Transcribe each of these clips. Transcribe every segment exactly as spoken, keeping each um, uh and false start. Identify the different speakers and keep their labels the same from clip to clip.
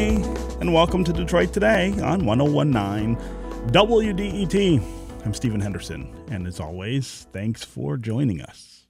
Speaker 1: Hi, and welcome to Detroit Today on one oh one point nine W D E T. I'm Stephen Henderson, and as always, thanks for joining us.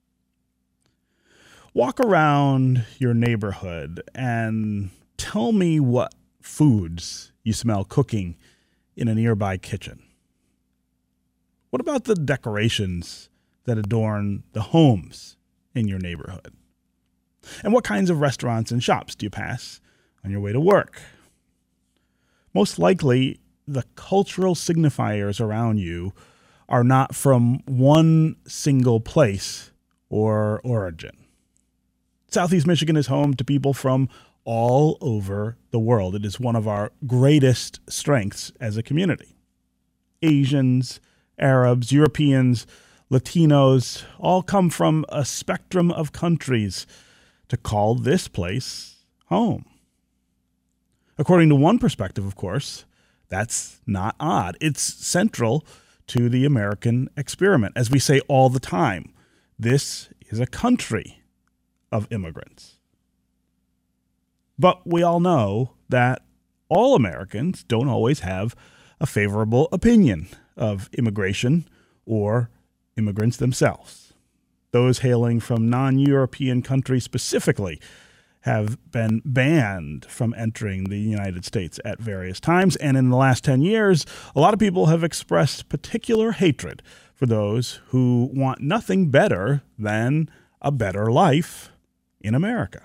Speaker 1: Walk around your neighborhood and tell me what foods you smell cooking in a nearby kitchen. What about the decorations that adorn the homes in your neighborhood? And what kinds of restaurants and shops do you pass on your way to work? Most likely, the cultural signifiers around you are not from one single place or origin. Southeast Michigan is home to people from all over the world. It is one of our greatest strengths as a community. Asians, Arabs, Europeans, Latinos all come from a spectrum of countries to call this place home. According to one perspective, of course, that's not odd. It's central to the American experiment. As we say all the time, this is a country of immigrants. But we all know that all Americans don't always have a favorable opinion of immigration or immigrants themselves. Those hailing from non-European countries specifically have been banned from entering the United States at various times. And in the last ten years, a lot of people have expressed particular hatred for those who want nothing better than a better life in America.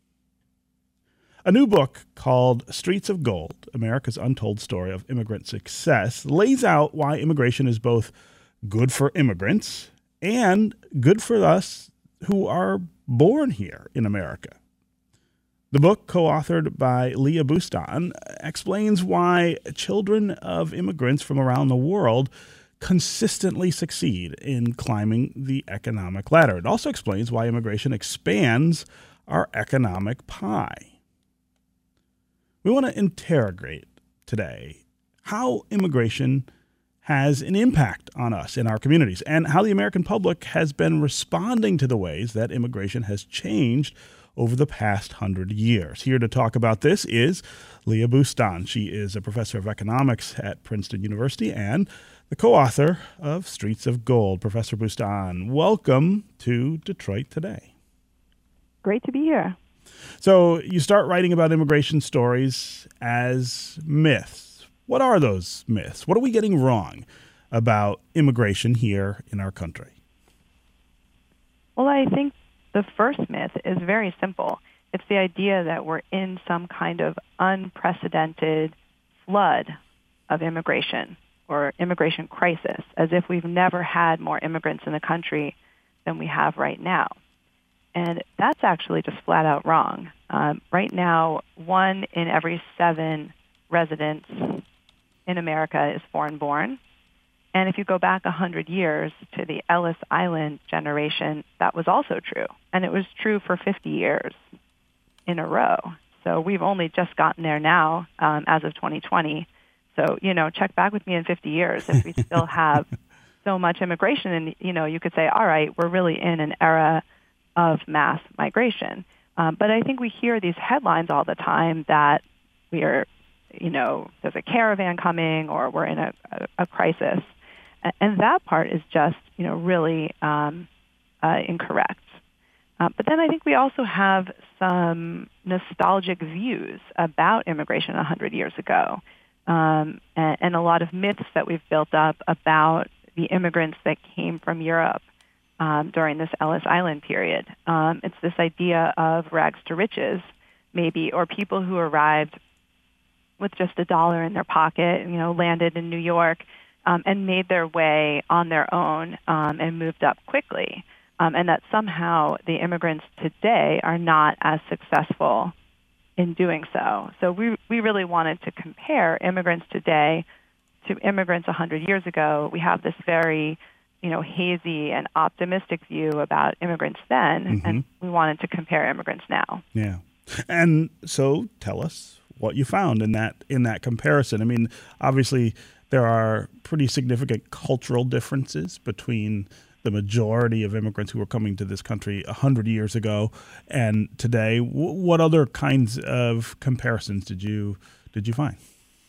Speaker 1: A new book called Streets of Gold, America's Untold Story of Immigrant Success, lays out why immigration is both good for immigrants and good for us who are born here in America. The book, co-authored by Leah Boustan, explains why children of immigrants from around the world consistently succeed in climbing the economic ladder. It also explains why immigration expands our economic pie. We want to interrogate today how immigration has an impact on us in our communities and how the American public has been responding to the ways that immigration has changed over the past hundred years. Here to talk about this is Leah Boustan. She is a professor of economics at Princeton University and the co-author of Streets of Gold. Professor Boustan, welcome to Detroit Today.
Speaker 2: Great to be here.
Speaker 1: So you start writing about immigration stories as myths. What are those myths? What are we getting wrong about immigration here in our country?
Speaker 2: Well, I think the first myth is very simple. It's the idea that we're in some kind of unprecedented flood of immigration or immigration crisis, as if we've never had more immigrants in the country than we have right now. And that's actually just flat out wrong. Um, right now, one in every seven residents in America is foreign-born. And if you go back one hundred years to the Ellis Island generation, that was also true. And it was true for fifty years in a row. So we've only just gotten there now um, as of twenty twenty. So, you know, check back with me in fifty years if we still have so much immigration. And, you know, you could say, all right, we're really in an era of mass migration. Um, but I think we hear these headlines all the time that we are, you know, there's a caravan coming or we're in a, a, a crisis. And that part is just, you know, really um, uh, incorrect. Uh, but then I think we also have some nostalgic views about immigration one hundred years ago, um, and, and a lot of myths that we've built up about the immigrants that came from Europe um, during this Ellis Island period. Um, it's this idea of rags to riches, maybe, or people who arrived with just a dollar in their pocket, you know, landed in New York, Um, and made their way on their own um, and moved up quickly, um, and that somehow the immigrants today are not as successful in doing so. So we we really wanted to compare immigrants today to immigrants one hundred years ago. We have this very, you know, hazy and optimistic view about immigrants then, mm-hmm. and we wanted to compare immigrants now.
Speaker 1: Yeah, and so tell us what you found in that in that comparison. I mean, obviously, there are pretty significant cultural differences between the majority of immigrants who were coming to this country one hundred years ago and today. W- what other kinds of comparisons did you did you find?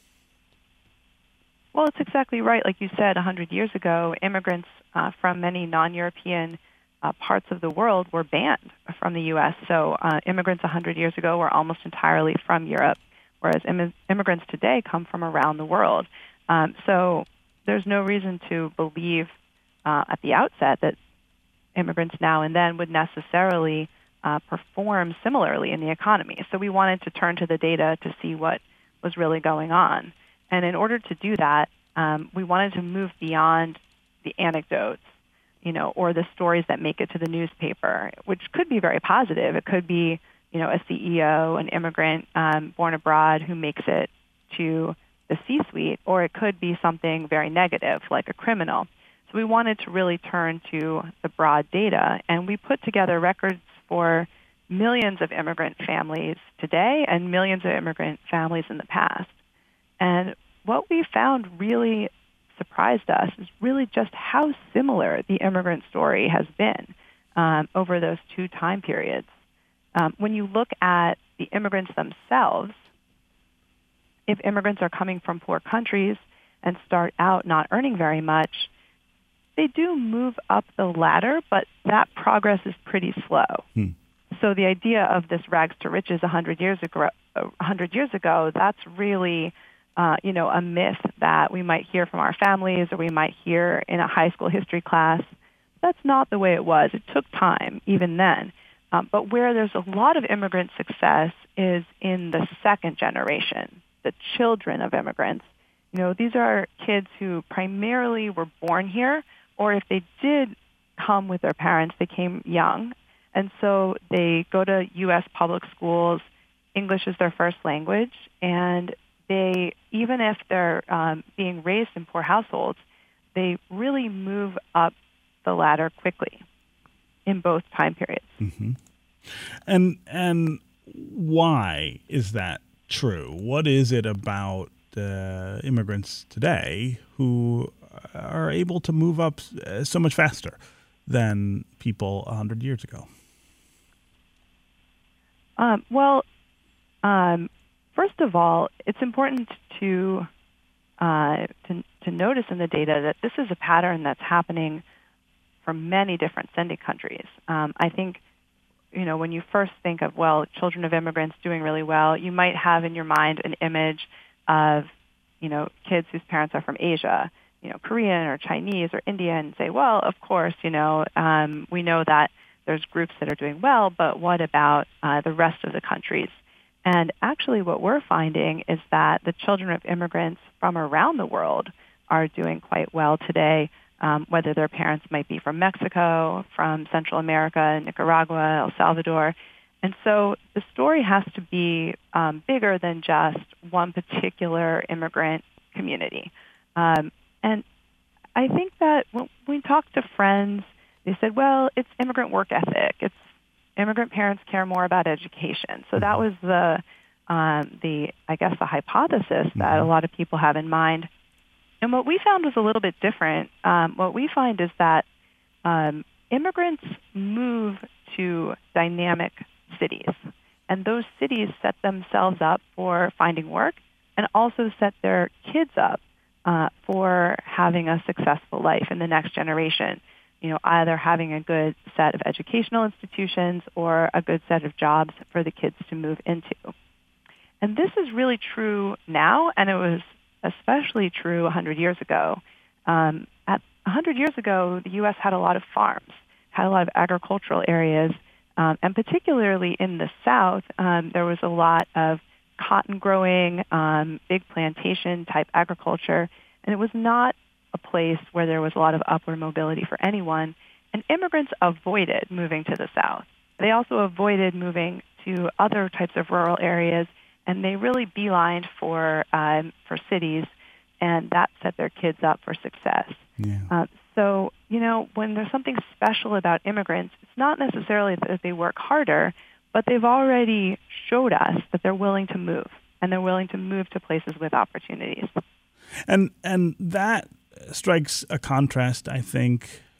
Speaker 2: Well, it's exactly right. Like you said, one hundred years ago, immigrants uh, from many non-European uh, parts of the world were banned from the U S. So uh, immigrants one hundred years ago were almost entirely from Europe, whereas Im- immigrants today come from around the world. Um, so there's no reason to believe uh, at the outset that immigrants now and then would necessarily uh, perform similarly in the economy. So we wanted to turn to the data to see what was really going on. And in order to do that, um, we wanted to move beyond the anecdotes, you know, or the stories that make it to the newspaper, which could be very positive. It could be, you know, a C E O, an immigrant um, born abroad who makes it to the C-suite, or it could be something very negative, like a criminal. So we wanted to really turn to the broad data, and we put together records for millions of immigrant families today and millions of immigrant families in the past. And what we found really surprised us is really just how similar the immigrant story has been um, over those two time periods. Um, when you look at the immigrants themselves, if immigrants are coming from poor countries and start out not earning very much, they do move up the ladder, but that progress is pretty slow. Hmm. So the idea of this rags to riches one hundred years ago, one hundred years ago, that's really Uh, you know, a myth that we might hear from our families or we might hear in a high school history class. That's not the way it was. It took time even then. Um, but where there's a lot of immigrant success is in the second generation, the children of immigrants. You know, these are kids who primarily were born here, or if they did come with their parents, they came young. And so they go to U S public schools. English is their first language, and they, even if they're um, being raised in poor households, they really move up the ladder quickly in both time periods.
Speaker 1: Mm-hmm. And and why is that true? What is it about uh, immigrants today who are able to move up so much faster than people one hundred years ago?
Speaker 2: Um, well, um, First of all, it's important to, uh, to to notice in the data that this is a pattern that's happening for many different sending countries. Um, I think, you know, when you first think of, well, children of immigrants doing really well, you might have in your mind an image of, you know, kids whose parents are from Asia, you know, Korean or Chinese or Indian, and say, well, of course, you know, um, we know that there's groups that are doing well, but what about uh, the rest of the countries? And actually what we're finding is that the children of immigrants from around the world are doing quite well today, um, whether their parents might be from Mexico, from Central America, Nicaragua, El Salvador. And so the story has to be um, bigger than just one particular immigrant community. Um, and I think that when we talk to friends, they said, well, it's immigrant work ethic. It's immigrant parents care more about education. So that was the, um, the I guess, the hypothesis that mm-hmm. a lot of people have in mind. And what we found was a little bit different. Um, what we find is that um, immigrants move to dynamic cities, and those cities set themselves up for finding work and also set their kids up uh, for having a successful life in the next generation. You know, either having a good set of educational institutions or a good set of jobs for the kids to move into. And this is really true now, and it was especially true one hundred years ago. Um, at one hundred years ago, the U S had a lot of farms, had a lot of agricultural areas, um, and particularly in the South, um, there was a lot of cotton growing, um, big plantation type agriculture, and it was not a place where there was a lot of upward mobility for anyone, and immigrants avoided moving to the South. They also avoided moving to other types of rural areas, and they really beelined for um, for cities, and that set their kids up for success.
Speaker 1: Yeah.
Speaker 2: Uh, so, you know, when there's something special about immigrants, it's not necessarily that they work harder, but they've already showed us that they're willing to move, and they're willing to move to places with opportunities.
Speaker 1: And and that strikes a contrast, I think,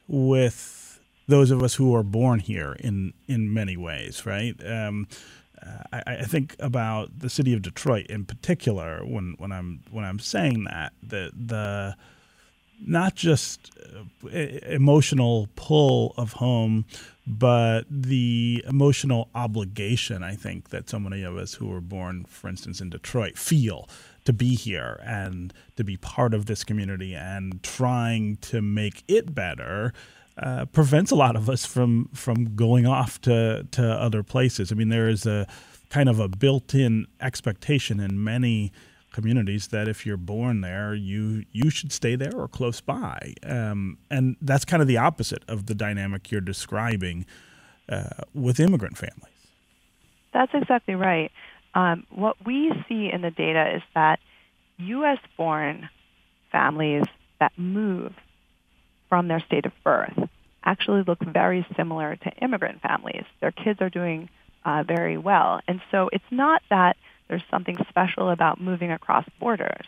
Speaker 1: with those of us who are born here in, in many ways, right? Um, I, I think about the city of Detroit in particular when, when I'm when I'm saying that the the not just uh, emotional pull of home, but the emotional obligation, I think, that so many of us who were born, for instance, in Detroit feel to be here and to be part of this community and trying to make it better uh, prevents a lot of us from from going off to, to other places. I mean, there is a kind of a built-in expectation in many communities that if you're born there, you you should stay there or close by. Um, and that's kind of the opposite of the dynamic you're describing uh, with immigrant families.
Speaker 2: That's exactly right. Um, what we see in the data is that U S-born families that move from their state of birth actually look very similar to immigrant families. Their kids are doing uh, very well. And so it's not that there's something special about moving across borders.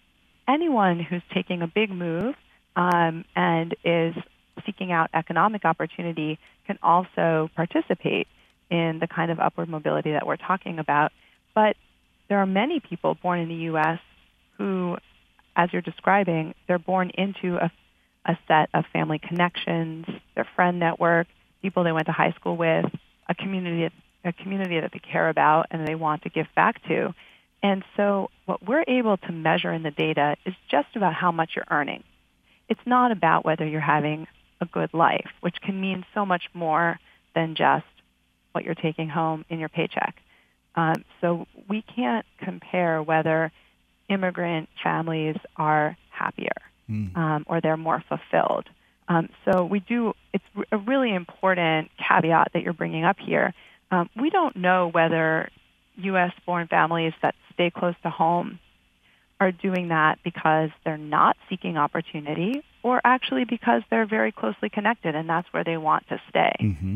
Speaker 2: Anyone who's taking a big move um, and is seeking out economic opportunity can also participate in the kind of upward mobility that we're talking about. But there are many people born in the U S who, as you're describing, they're born into a, a set of family connections, their friend network, people they went to high school with, a community a community that they care about and they want to give back to. And so what we're able to measure in the data is just about how much you're earning. It's not about whether you're having a good life, which can mean so much more than just what you're taking home in your paycheck. Um, so we can't compare whether immigrant families are happier mm. um, or they're more fulfilled. Um, so we do, it's a really important caveat that you're bringing up here. Um, we don't know whether U S-born families that stay close to home are doing that because they're not seeking opportunity or actually because they're very closely connected and that's where they want to stay.
Speaker 1: Mm-hmm.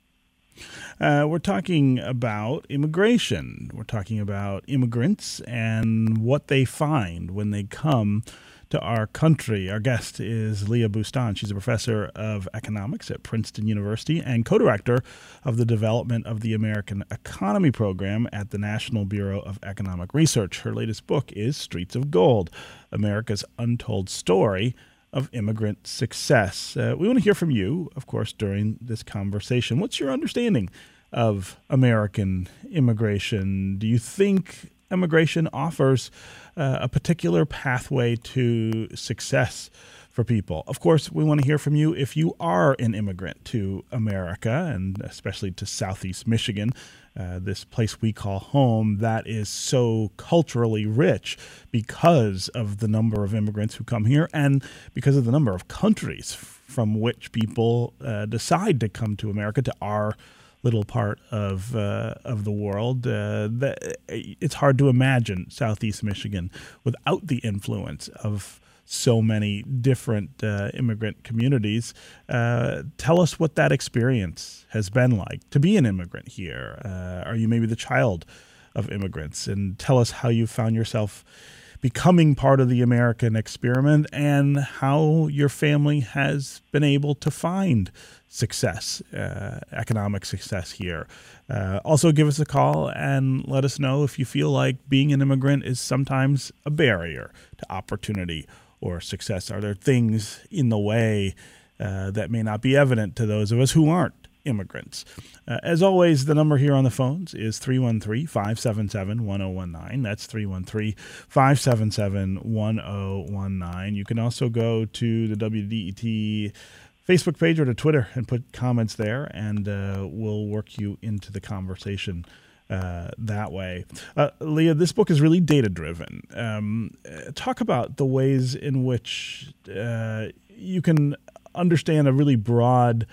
Speaker 1: Uh, we're talking about immigration. We're talking about immigrants and what they find when they come to our country. Our guest is Leah Boustan. She's a professor of economics at Princeton University and co-director of the development of the American Economy Program at the National Bureau of Economic Research. Her latest book is Streets of Gold, America's Untold Story of Immigrant Success. Uh, we want to hear from you, of course, during this conversation. What's your understanding of American immigration? Do you think immigration offers uh, a particular pathway to success for people? Of course, we want to hear from you if you are an immigrant to America, and especially to Southeast Michigan, uh, this place we call home that is so culturally rich because of the number of immigrants who come here and because of the number of countries from which people uh, decide to come to America, to our little part of uh, of the world. Uh, that, it's hard to imagine Southeast Michigan without the influence of so many different uh, immigrant communities. Uh, tell us what that experience has been like to be an immigrant here. Uh, are you maybe the child of immigrants? And tell us how you found yourself becoming part of the American experiment and how your family has been able to find success, uh, economic success here. Uh, also, give us a call and let us know if you feel like being an immigrant is sometimes a barrier to opportunity or success. Are there things in the way uh, that may not be evident to those of us who aren't immigrants? Uh, as always, the number here on the phones is three one three, five seven seven, one zero one nine. That's three one three, five seven seven, one zero one nine. You can also go to the W D E T Facebook page or to Twitter and put comments there, and uh, we'll work you into the conversation Uh, that way. Uh, Leah, this book is really data-driven. Um, talk about the ways in which uh, you can understand a really broad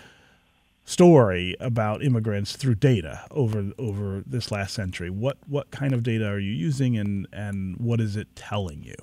Speaker 1: story about immigrants through data over over this last century. What what kind of data are you using, and, and what is it telling you?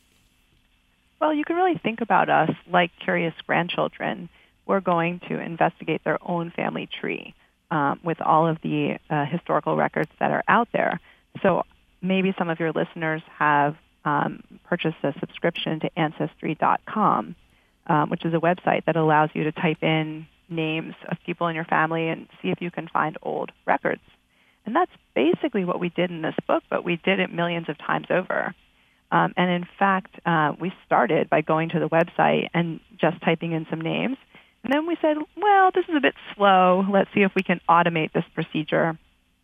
Speaker 2: Well, you can really think about us like curious grandchildren. We're going to investigate their own family tree Um, with all of the uh, historical records that are out there. So maybe some of your listeners have um, purchased a subscription to Ancestry dot com. um, which is a website that allows you to type in names of people in your family and see if you can find old records. And that's basically what we did in this book, but we did it millions of times over. Um, and in fact, uh, we started by going to the website and just typing in some names. And then we said, well, this is a bit slow. Let's see if we can automate this procedure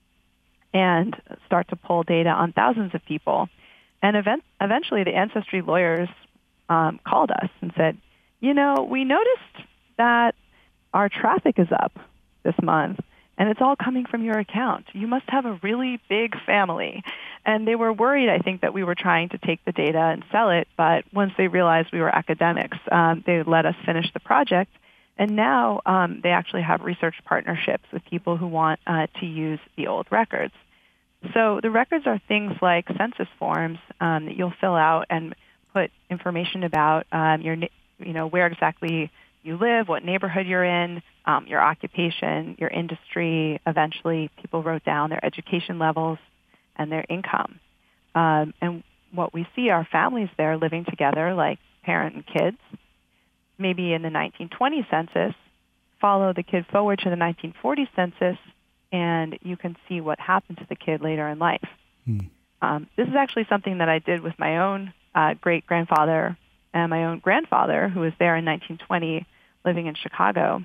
Speaker 2: and start to pull data on thousands of people. And event- eventually the ancestry lawyers um, called us and said, you know, we noticed that our traffic is up this month, and it's all coming from your account. You must have a really big family. And they were worried, I think, that we were trying to take the data and sell it, but once they realized we were academics, um, they let us finish the project. And now um, they actually have research partnerships with people who want uh, to use the old records. So the records are things like census forms um, that you'll fill out and put information about um, your, you know, where exactly you live, what neighborhood you're in, um, your occupation, your industry. Eventually, people wrote down their education levels and their income. Um, and what we see are families there living together, like parent and kids. Maybe in the nineteen twenty census, follow the kid forward to the nineteen forty census, and you can see what happened to the kid later in life. Hmm. Um, this is actually something that I did with my own uh, great-grandfather and my own grandfather, who was there in nineteen twenty, living in Chicago.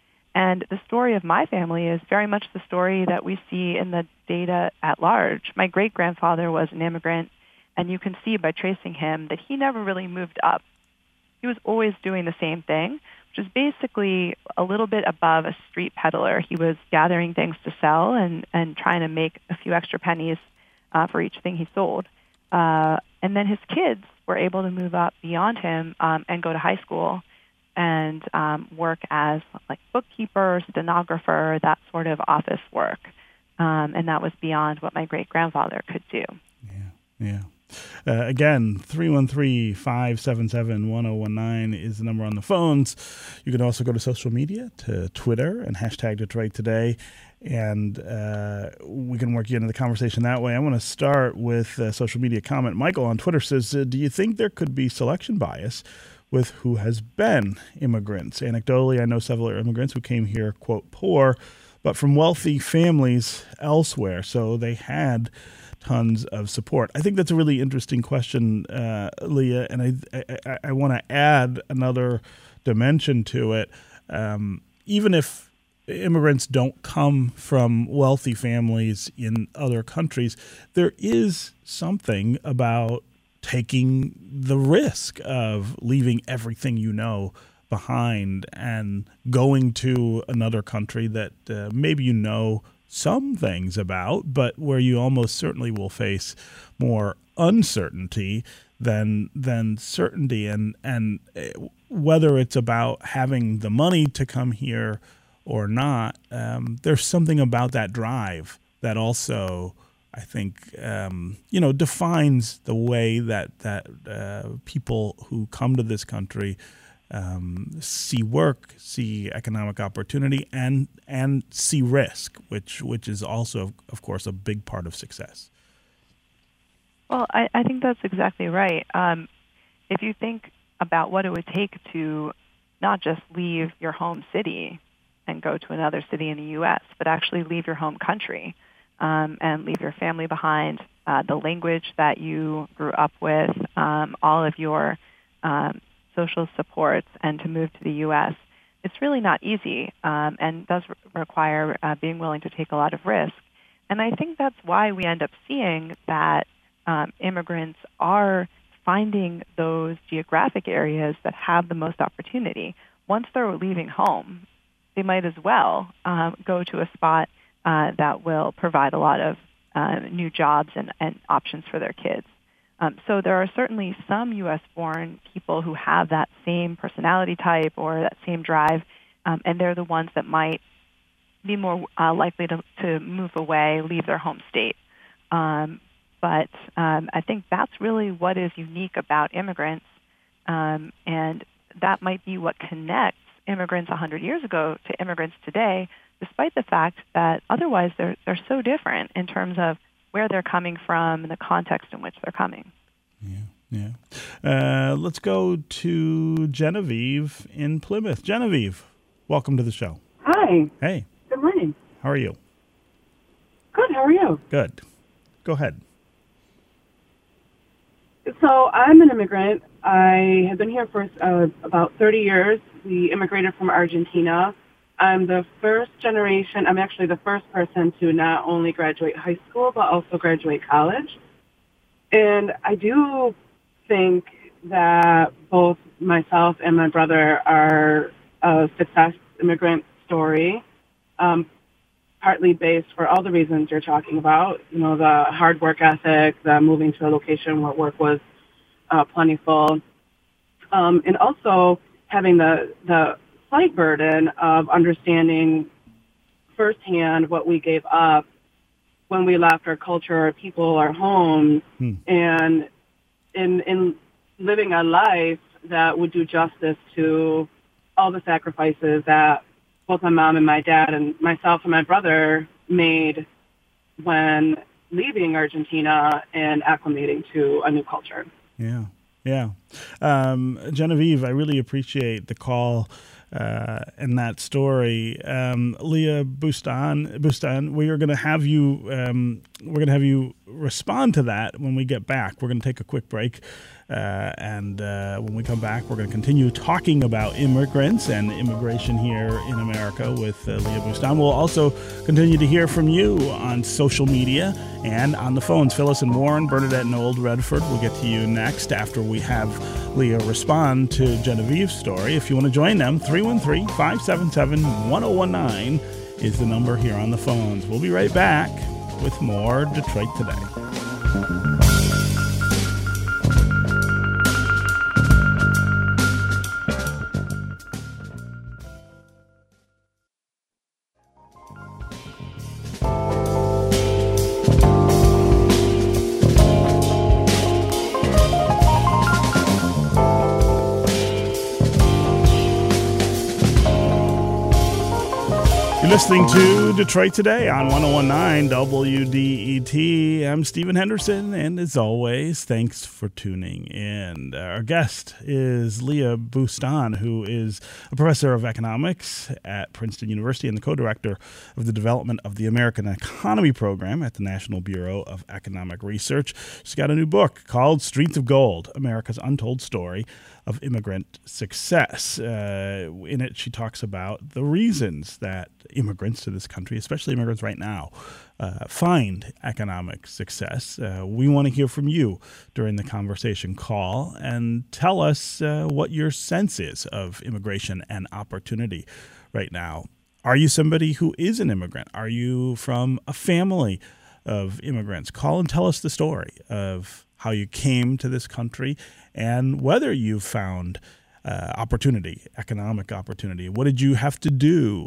Speaker 2: And the story of my family is very much the story that we see in the data at large. My great-grandfather was an immigrant, and you can see by tracing him that he never really moved up. He was always doing the same thing, which is basically a little bit above a street peddler. He was gathering things to sell and, and trying to make a few extra pennies uh, for each thing he sold. Uh, and then his kids were able to move up beyond him um, and go to high school and um, work as like bookkeeper, stenographer, that sort of office work. Um, and that was beyond what my great-grandfather could do.
Speaker 1: Yeah, yeah. Uh, again, three one three, five seven seven, one zero one nine is the number on the phones. You can also go to social media, to Twitter, and hashtag Detroit Today, and uh, we can work you into the conversation that way. I want to start with a social media comment. Michael on Twitter says, uh, do you think there could be selection bias with who has been immigrants? Anecdotally, I know several immigrants who came here, quote, poor, but from wealthy families elsewhere, so they had tons of support. I think that's a really interesting question, uh, Leah, and I I, I want to add another dimension to it. Um, even if immigrants don't come from wealthy families in other countries, there is something about taking the risk of leaving everything you know behind and going to another country that uh, maybe you know some things about, but where you almost certainly will face more uncertainty than than certainty. And and whether it's about having the money to come here or not, um, there's something about that drive that also, I think, um, you know, defines the way that that uh, people who come to this country Um, see work, see economic opportunity, and and see risk, which which is also, of course, a big part of success.
Speaker 2: Well, I, I think that's exactly right. Um, if you think about what it would take to not just leave your home city and go to another city in the U S, but actually leave your home country um, and leave your family behind, uh, the language that you grew up with, um, all of your um, social supports, and to move to the U S, it's really not easy um, and does re- require uh, being willing to take a lot of risk. And I think that's why we end up seeing that um, immigrants are finding those geographic areas that have the most opportunity. Once they're leaving home, they might as well um, go to a spot uh, that will provide a lot of uh, new jobs and, and options for their kids. Um, so there are certainly some U S-born people who have that same personality type or that same drive, um, and they're the ones that might be more uh, likely to, to move away, leave their home state. Um, but um, I think that's really what is unique about immigrants, um, and that might be what connects immigrants one hundred years ago to immigrants today, despite the fact that otherwise they're they're so different in terms of where they're coming from and the context in which they're coming.
Speaker 1: Yeah, yeah. Uh, let's go to Genevieve in Plymouth. Genevieve, welcome to the show.
Speaker 3: Hi.
Speaker 1: Hey.
Speaker 3: Good morning.
Speaker 1: How are you?
Speaker 3: Good. How are you?
Speaker 1: Good. Go ahead.
Speaker 3: So I'm an immigrant. I have been here for uh, about thirty years. We immigrated from Argentina. I'm the first generation. I'm actually the first person to not only graduate high school, but also graduate college. And I do think that both myself and my brother are a success immigrant story, um, partly based for all the reasons you're talking about, you know, the hard work ethic, the moving to a location where work was uh, plentiful, um, and also having the, the slight burden of understanding firsthand what we gave up when we left our culture, our people, our homes, hmm. and in in living a life that would do justice to all the sacrifices that both my mom and my dad and myself and my brother made when leaving Argentina and acclimating to a new culture.
Speaker 1: Yeah, yeah. Um, Genevieve, I really appreciate the call uh, and that story. Um, Leah Bustan, Bustan, we are going to have you. Um, we're going to have you respond to that when we get back. We're going to take a quick break. Uh, and uh, when we come back, we're going to continue talking about immigrants and immigration here in America with uh, Leah Bustan. We'll also continue to hear from you on social media and on the phones. Phyllis and Warren, Bernadette and Old Redford. We'll get to you next after we have Leah respond to Genevieve's story. If you want to join them, three one three, five seven seven, one zero one nine is the number here on the phones. We'll be right back with more Detroit Today. Listening to Detroit Today on one oh one nine W D E T. I'm Stephen Henderson, and as always, thanks for tuning in. Our guest is Leah Bustan, who is a professor of economics at Princeton University and the co-director of the development of the American Economy Program at the National Bureau of Economic Research. She's got a new book called Streets of Gold, America's Untold Story of Immigrant Success. Uh, in it, she talks about the reasons that immigrants to this country, especially immigrants right now, uh, find economic success. Uh, we want to hear from you during the conversation. Call and tell us uh, what your sense is of immigration and opportunity right now. Are you somebody who is an immigrant? Are you from a family of immigrants? Call and tell us the story of how you came to this country and whether you found uh, opportunity, economic opportunity. What did you have to do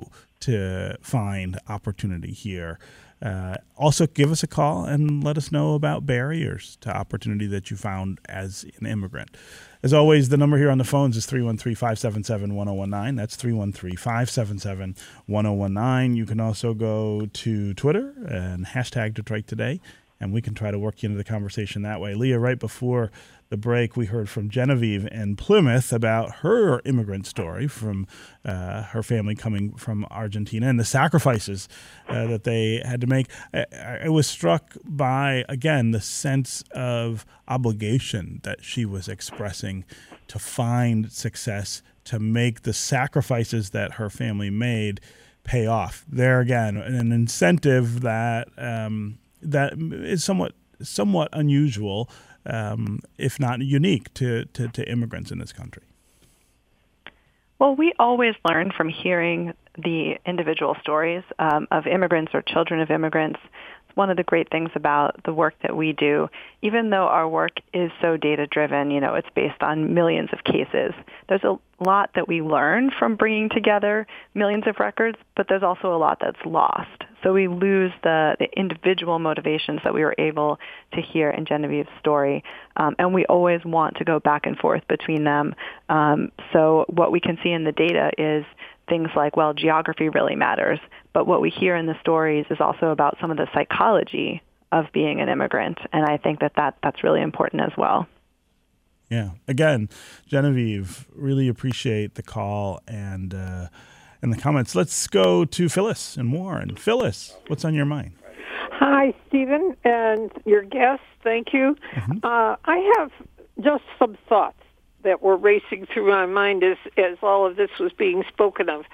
Speaker 1: to find opportunity here? Uh, also, give us a call and let us know about barriers to opportunity that you found as an immigrant. As always, the number here on the phones is three one three, five seven seven, one zero one nine. That's three one three, five seven seven, one zero one nine. You can also go to Twitter and hashtag Detroit Today, and we can try to work you into the conversation that way. Leah, right before the break, we heard from Genevieve in Plymouth about her immigrant story from uh, her family coming from Argentina and the sacrifices uh, that they had to make. I, I was struck by, again, the sense of obligation that she was expressing to find success, to make the sacrifices that her family made pay off. There again, an incentive that um, that is somewhat somewhat unusual, um, if not unique, to, to, to immigrants in this country.
Speaker 2: Well, we always learn from hearing the individual stories um, of immigrants or children of immigrants. It's one of the great things about the work that we do. Even though our work is so data-driven, you know, it's based on millions of cases, there's a lot that we learn from bringing together millions of records, but there's also a lot that's lost. So we lose the, the individual motivations that we were able to hear in Genevieve's story. Um, and we always want to go back and forth between them. Um, so what we can see in the data is things like, well, geography really matters. But what we hear in the stories is also about some of the psychology of being an immigrant. And I think that, that that's really important as well.
Speaker 1: Yeah. Again, Genevieve, really appreciate the call and uh, and the comments. Let's go to Phyllis in Warren. Phyllis, what's on your mind?
Speaker 4: Hi, Stephen, and your guest. Thank you. Mm-hmm. Uh, I have just some thoughts that were racing through my mind as, as all of this was being spoken of.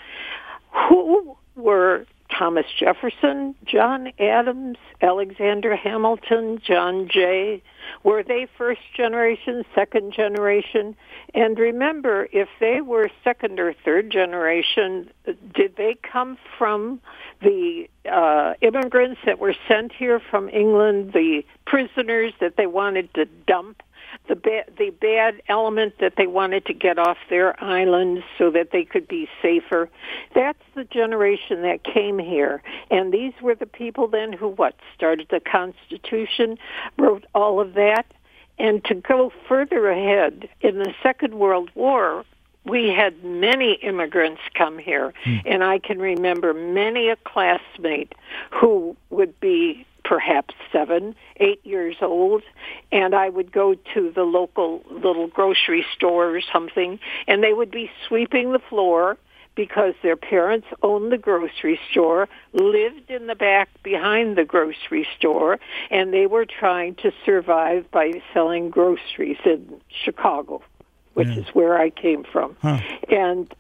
Speaker 4: Who were Thomas Jefferson, John Adams, Alexander Hamilton, John Jay? Were they first generation, second generation? And remember, if they were second or third generation, did they come from the uh, immigrants that were sent here from England, the prisoners that they wanted to dump? The ba- the bad element that they wanted to get off their islands so that they could be safer. That's the generation that came here. And these were the people then who, what, started the Constitution, wrote all of that. And to go further ahead, in the Second World War, we had many immigrants come here. Hmm. And I can remember many a classmate who would be perhaps seven, eight years old, and I would go to the local little grocery store or something, and they would be sweeping the floor because their parents owned the grocery store, lived in the back behind the grocery store, and they were trying to survive by selling groceries in Chicago, which yeah. is where I came from. Huh. And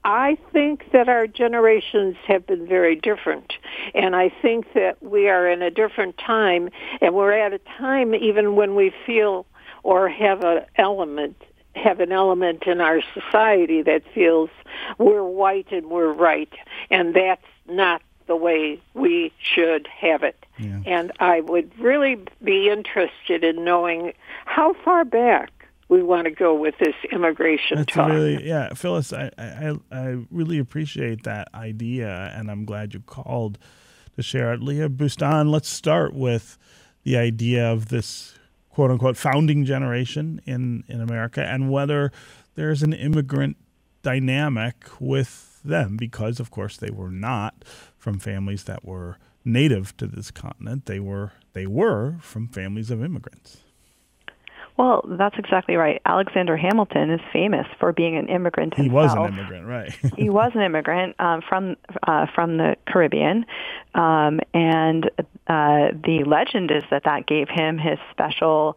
Speaker 4: I think that our generations have been very different, and I think that we are in a different time, and we're at a time even when we feel or have an element, have an element in our society that feels we're white and we're right, and that's not the way we should have it. Yeah. And I would really be interested in knowing how far back we want to go with this immigration
Speaker 1: That's
Speaker 4: talk.
Speaker 1: Really, yeah, Phyllis, I, I I really appreciate that idea, and I'm glad you called to share it. Leah Boustan, let's start with the idea of this quote-unquote founding generation in, in America and whether there's an immigrant dynamic with them because, of course, they were not from families that were native to this continent. They were they were from families of immigrants.
Speaker 2: Well, that's exactly right. Alexander Hamilton is famous for being an immigrant himself.
Speaker 1: He was an immigrant, right?
Speaker 2: He was an immigrant um, from uh, from the Caribbean, um, and uh, the legend is that that gave him his special,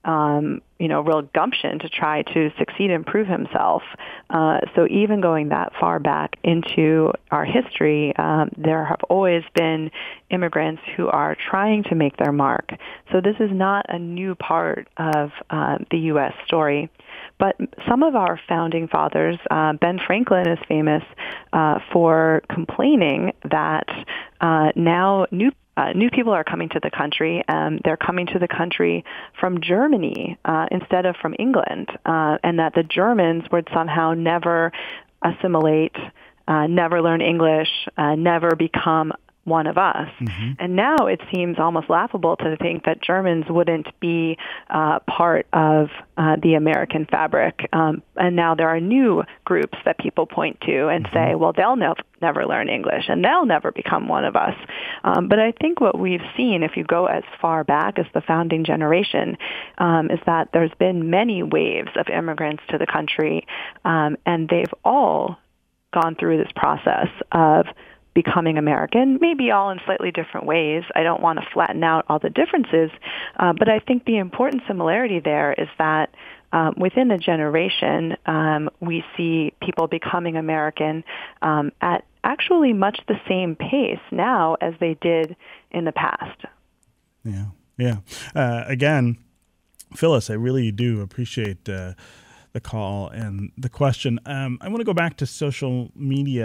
Speaker 2: um, you know, real gumption to try to succeed and prove himself. Uh, so even going that far back into our history, um, there have always been immigrants who are trying to make their mark. So this is not a new part of uh, the U S story. But some of our founding fathers, uh, Ben Franklin is famous uh, for complaining that uh, now new Uh, new people are coming to the country. Um, they're coming to the country from Germany uh, instead of from England, uh, and that the Germans would somehow never assimilate, uh, never learn English, uh, never become one of us. Mm-hmm. And now it seems almost laughable to think that Germans wouldn't be uh, part of uh, the American fabric. Um, and now there are new groups that people point to and mm-hmm. say, well, they'll nev- never learn English and they'll never become one of us. Um, but I think what we've seen, if you go as far back as the founding generation, um, is that there's been many waves of immigrants to the country, um, and they've all gone through this process of becoming American, maybe all in slightly different ways. I don't want to flatten out all the differences, uh, but I think the important similarity there is that um, within a generation, um, we see people becoming American um, at actually much the same pace now as they did in the past.
Speaker 1: Yeah, yeah. Uh, again, Phyllis, I really do appreciate uh, the call and the question. Um, I want to go back to social media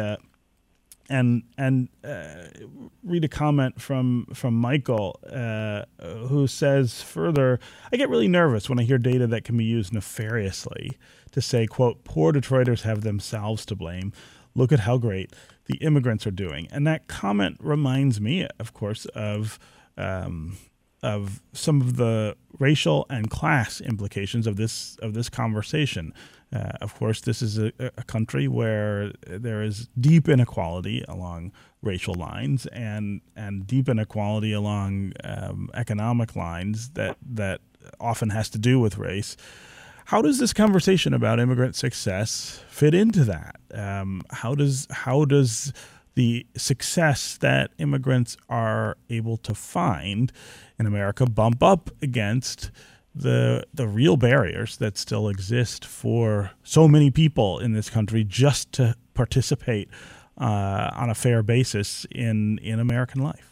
Speaker 1: and and uh, read a comment from from Michael uh, who says further, I get really nervous when I hear data that can be used nefariously to say, quote, poor Detroiters have themselves to blame. Look at how great the immigrants are doing. And that comment reminds me, of course, of um, of some of the racial and class implications of this of this conversation. Uh, of course, this is a, a country where there is deep inequality along racial lines and and deep inequality along um, economic lines that that often has to do with race. How does this conversation about immigrant success fit into that? Um, how does how does the success that immigrants are able to find in America bump up against the the real barriers that still exist for so many people in this country just to participate uh, on a fair basis in in American life?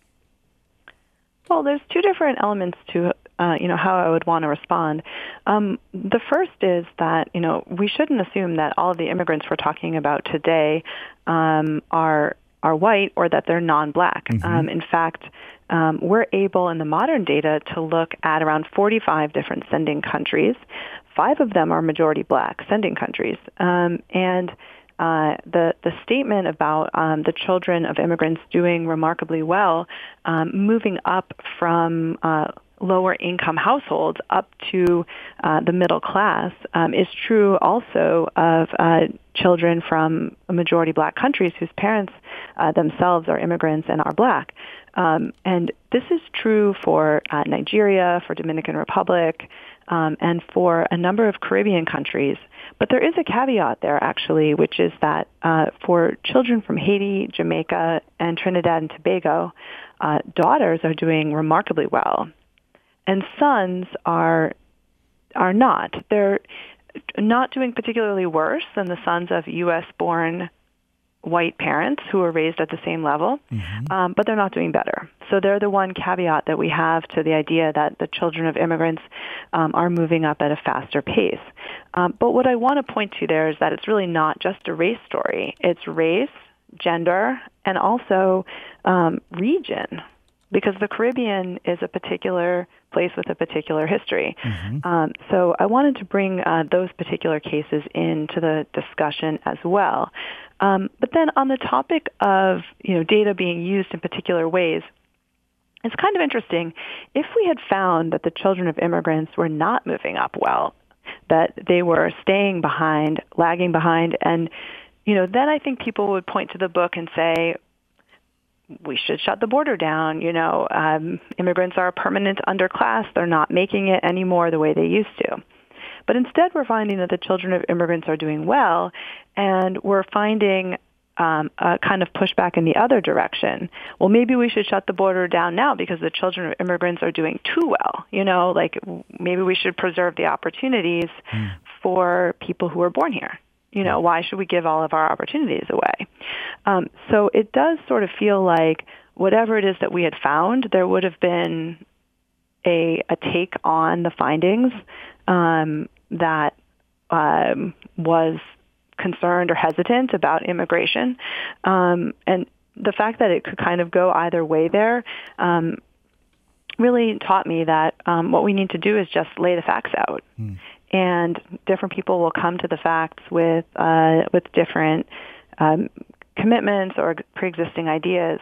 Speaker 2: Well, there's two different elements to uh, you know how I would want to respond. Um, the first is that you know we shouldn't assume that all of the immigrants we're talking about today um, are are white or that they're non-black. Mm-hmm. Um, in fact, um, we're able in the modern data to look at around forty-five different sending countries. Five of them are majority black sending countries, um, and Uh, the the statement about um, the children of immigrants doing remarkably well, um, moving up from uh, lower income households up to uh, the middle class, um, is true also of uh, children from majority black countries whose parents uh, themselves are immigrants and are black. Um, and this is true for uh, Nigeria, for Dominican Republic, um, and for a number of Caribbean countries. But there is a caveat there, actually, which is that uh, for children from Haiti, Jamaica, and Trinidad and Tobago, uh, daughters are doing remarkably well, and sons are are not. They're not doing particularly worse than the sons of U S-born white parents who are raised at the same level, mm-hmm. um, but they're not doing better. So they're the one caveat that we have to the idea that the children of immigrants um, are moving up at a faster pace. Um, but what I want to point to there is that it's really not just a race story. It's race, gender, and also um, region, because the Caribbean is a particular place with a particular history. Mm-hmm. Um, so I wanted to bring uh, those particular cases into the discussion as well. Um, but then on the topic of you know data being used in particular ways, it's kind of interesting. If we had found that the children of immigrants were not moving up well, that they were staying behind, lagging behind, and you know then I think people would point to the book and say, we should shut the border down. You know, um, immigrants are a permanent underclass. They're not making it anymore the way they used to. But instead, we're finding that the children of immigrants are doing well, and we're finding um, a kind of pushback in the other direction. Well, maybe we should shut the border down now because the children of immigrants are doing too well. You know, like maybe we should preserve the opportunities mm. for people who are born here. You know, why should we give all of our opportunities away? Um, so it does sort of feel like whatever it is that we had found, there would have been a, a take on the findings um, that um, was concerned or hesitant about immigration. Um, and the fact that it could kind of go either way there um, really taught me that um, what we need to do is just lay the facts out. Mm. And different people will come to the facts with uh, with different um, commitments or pre-existing ideas.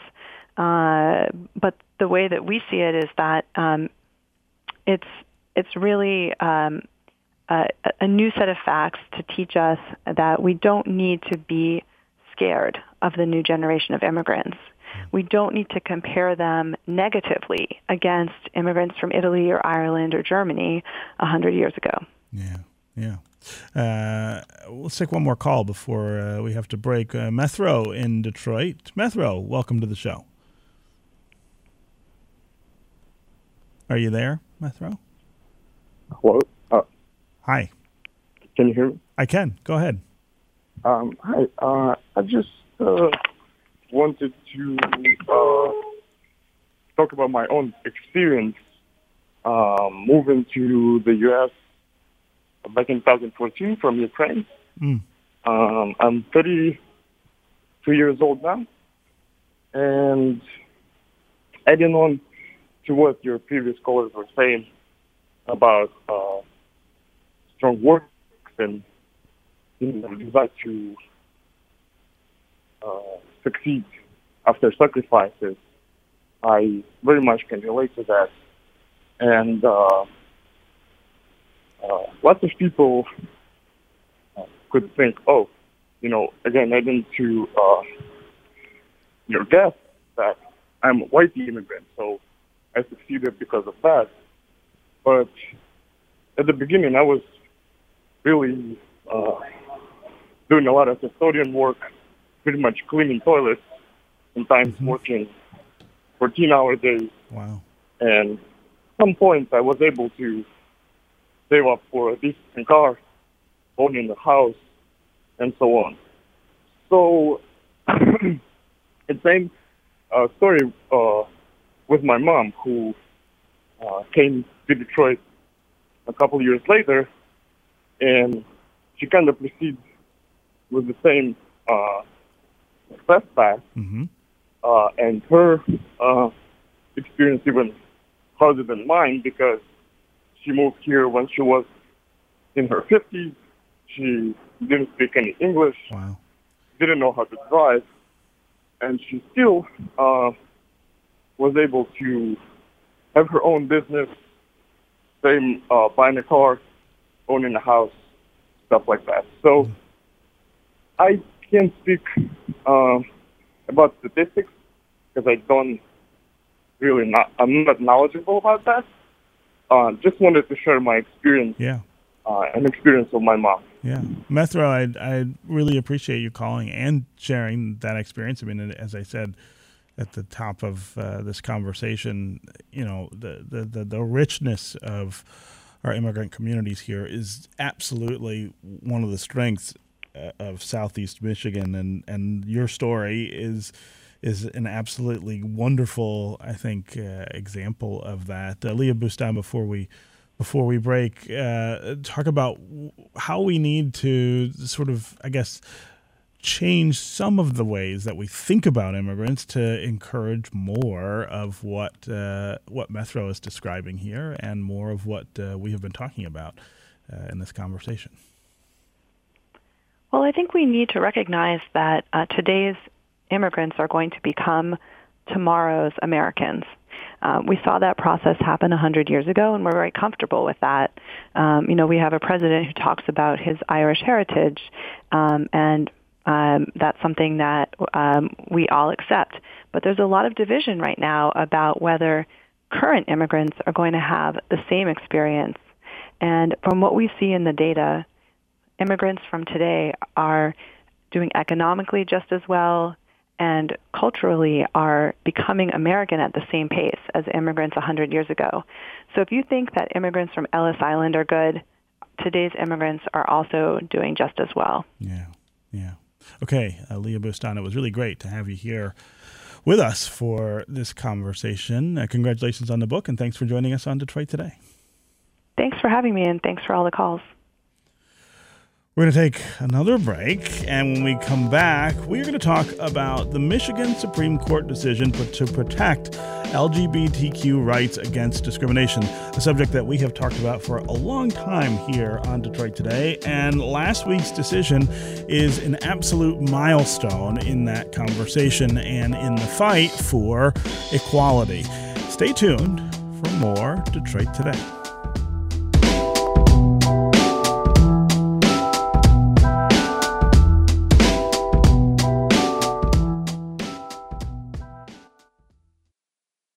Speaker 2: Uh, but the way that we see it is that um, it's it's really um, a, a new set of facts to teach us that we don't need to be scared of the new generation of immigrants. We don't need to compare them negatively against immigrants from Italy or Ireland or Germany a hundred years ago.
Speaker 1: Yeah, yeah. Uh, let's take one more call before uh, we have to break. Uh, Methro in Detroit. Methro, welcome to the show. Are you there, Methro?
Speaker 5: Hello. Uh,
Speaker 1: hi.
Speaker 5: Can you hear me?
Speaker 1: I can. Go ahead.
Speaker 5: Um, hi. Uh, I just uh, wanted to uh, talk about my own experience uh, moving to the U S back in twenty fourteen from Ukraine. Mm. Um, I'm thirty-two years old now, and adding on to what your previous callers were saying about uh, strong work and you know, desire to uh, succeed after sacrifices, I very much can relate to that. And uh, Uh, lots of people uh, could think, oh, you know, again, adding to uh, your guess that I'm a white immigrant, so I succeeded because of that. But at the beginning, I was really uh, doing a lot of custodian work, pretty much cleaning toilets, sometimes mm-hmm. working fourteen-hour days.
Speaker 1: Wow. And
Speaker 5: at some point, I was able to save up for a decent car, owning a house, and so on. So, it's the same uh, story uh, with my mom, who uh, came to Detroit a couple years later, and she kind of proceeds with the same uh, success path.
Speaker 1: Mm-hmm.
Speaker 5: Uh, and her uh, experience even harder than mine, because she moved here when she was in her fifties. She didn't speak any English.
Speaker 1: Wow.
Speaker 5: Didn't know how to drive. And she still uh, was able to have her own business, same uh, buying a car, owning a house, stuff like that. So I can't speak uh, about statistics because I don't really not I'm not knowledgeable about that. Uh, just wanted to share my experience.
Speaker 1: Yeah.
Speaker 5: Uh, an experience of my mom.
Speaker 1: Yeah. Methra, I I really appreciate you calling and sharing that experience. I mean, as I said at the top of uh, this conversation, you know, the, the, the, the richness of our immigrant communities here is absolutely one of the strengths uh, of Southeast Michigan, and, and your story is is an absolutely wonderful, I think, uh, example of that. Uh, Leah Boustan, before we Before we break, uh, talk about how we need to sort of, I guess, change some of the ways that we think about immigrants to encourage more of what uh, what Methra is describing here, and more of what uh, we have been talking about uh, in this conversation.
Speaker 2: Well, I think we need to recognize that uh, today's immigrants are going to become tomorrow's Americans. Uh, we saw that process happen one hundred years ago, and we're very comfortable with that. Um, you know, we have a president who talks about his Irish heritage, um, and um, that's something that um, we all accept. But there's a lot of division right now about whether current immigrants are going to have the same experience. And from what we see in the data, immigrants from today are doing economically just as well, and culturally are becoming American at the same pace as immigrants one hundred years ago. So if you think that immigrants from Ellis Island are good, today's immigrants are also doing just as well.
Speaker 1: Yeah, yeah. Okay, uh, Leah Boustan, it was really great to have you here with us for this conversation. Uh, congratulations on the book, and thanks for joining us on Detroit Today.
Speaker 2: Thanks for having me, and thanks for all the calls.
Speaker 1: We're going to take another break, and when we come back, we're going to talk about the Michigan Supreme Court decision to protect L G B T Q rights against discrimination, a subject that we have talked about for a long time here on Detroit Today. And last week's decision is an absolute milestone in that conversation and in the fight for equality. Stay tuned for more Detroit Today.